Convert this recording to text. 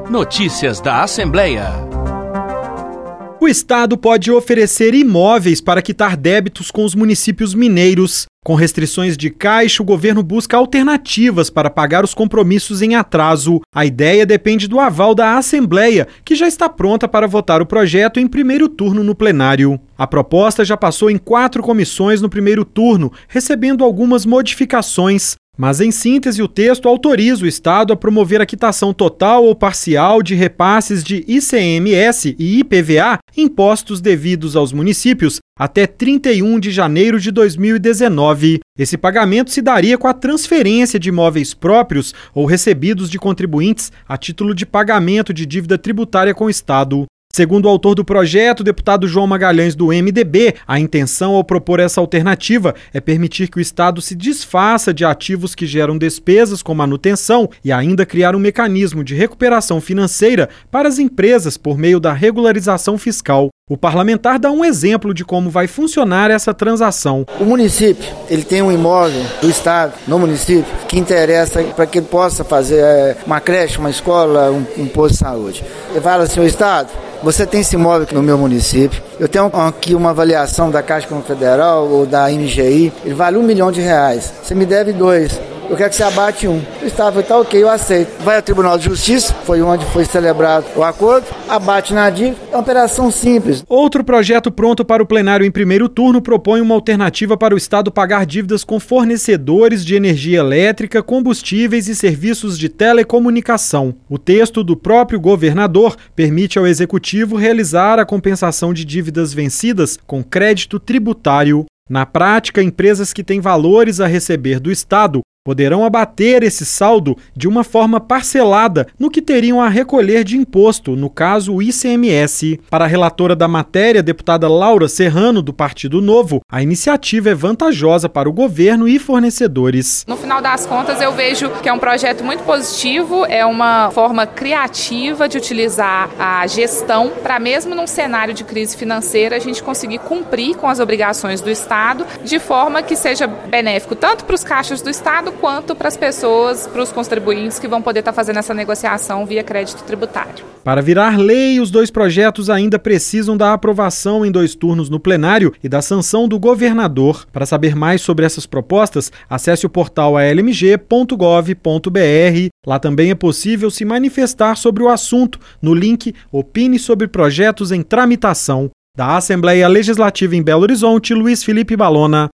Notícias da Assembleia. O Estado pode oferecer imóveis para quitar débitos com os municípios mineiros. Com restrições de caixa, o governo busca alternativas para pagar os compromissos em atraso. A ideia depende do aval da Assembleia, que já está pronta para votar o projeto em primeiro turno no plenário. A proposta já passou em 4 comissões no primeiro turno, recebendo algumas modificações. Mas, em síntese, o texto autoriza o Estado a promover a quitação total ou parcial de repasses de ICMS e IPVA, impostos devidos aos municípios, até 31 de janeiro de 2019. Esse pagamento se daria com a transferência de imóveis próprios ou recebidos de contribuintes a título de pagamento de dívida tributária com o Estado. Segundo o autor do projeto, o deputado João Magalhães, do MDB, a intenção ao propor essa alternativa é permitir que o Estado se desfaça de ativos que geram despesas com manutenção e ainda criar um mecanismo de recuperação financeira para as empresas por meio da regularização fiscal. O parlamentar dá um exemplo de como vai funcionar essa transação. O município, ele tem um imóvel do Estado, no município, que interessa para que ele possa fazer uma creche, uma escola, um posto de saúde. Ele fala assim, o Estado, você tem esse imóvel aqui no meu município, eu tenho aqui uma avaliação da Caixa Econômica Federal ou da MGI, ele vale R$1 milhão, você me deve 2. Eu quero que você abate 1. O Estado foi, tá ok, eu aceito. Vai ao Tribunal de Justiça, foi onde foi celebrado o acordo, abate na dívida, é uma operação simples. Outro projeto pronto para o plenário em primeiro turno propõe uma alternativa para o Estado pagar dívidas com fornecedores de energia elétrica, combustíveis e serviços de telecomunicação. O texto do próprio governador permite ao Executivo realizar a compensação de dívidas vencidas com crédito tributário. Na prática, empresas que têm valores a receber do Estado poderão abater esse saldo de uma forma parcelada no que teriam a recolher de imposto, no caso o ICMS. Para a relatora da matéria, a deputada Laura Serrano, do Partido Novo, a iniciativa é vantajosa para o governo e fornecedores. No final das contas, eu vejo que é um projeto muito positivo, é uma forma criativa de utilizar a gestão para, mesmo num cenário de crise financeira, a gente conseguir cumprir com as obrigações do Estado de forma que seja benéfico tanto para os caixas do Estado quanto para as pessoas, para os contribuintes que vão poder estar fazendo essa negociação via crédito tributário. Para virar lei, os 2 projetos ainda precisam da aprovação em 2 turnos no plenário e da sanção do governador. Para saber mais sobre essas propostas, acesse o portal almg.gov.br. Lá também é possível se manifestar sobre o assunto no link Opine sobre projetos em tramitação. Da Assembleia Legislativa em Belo Horizonte, Luiz Felipe Balona.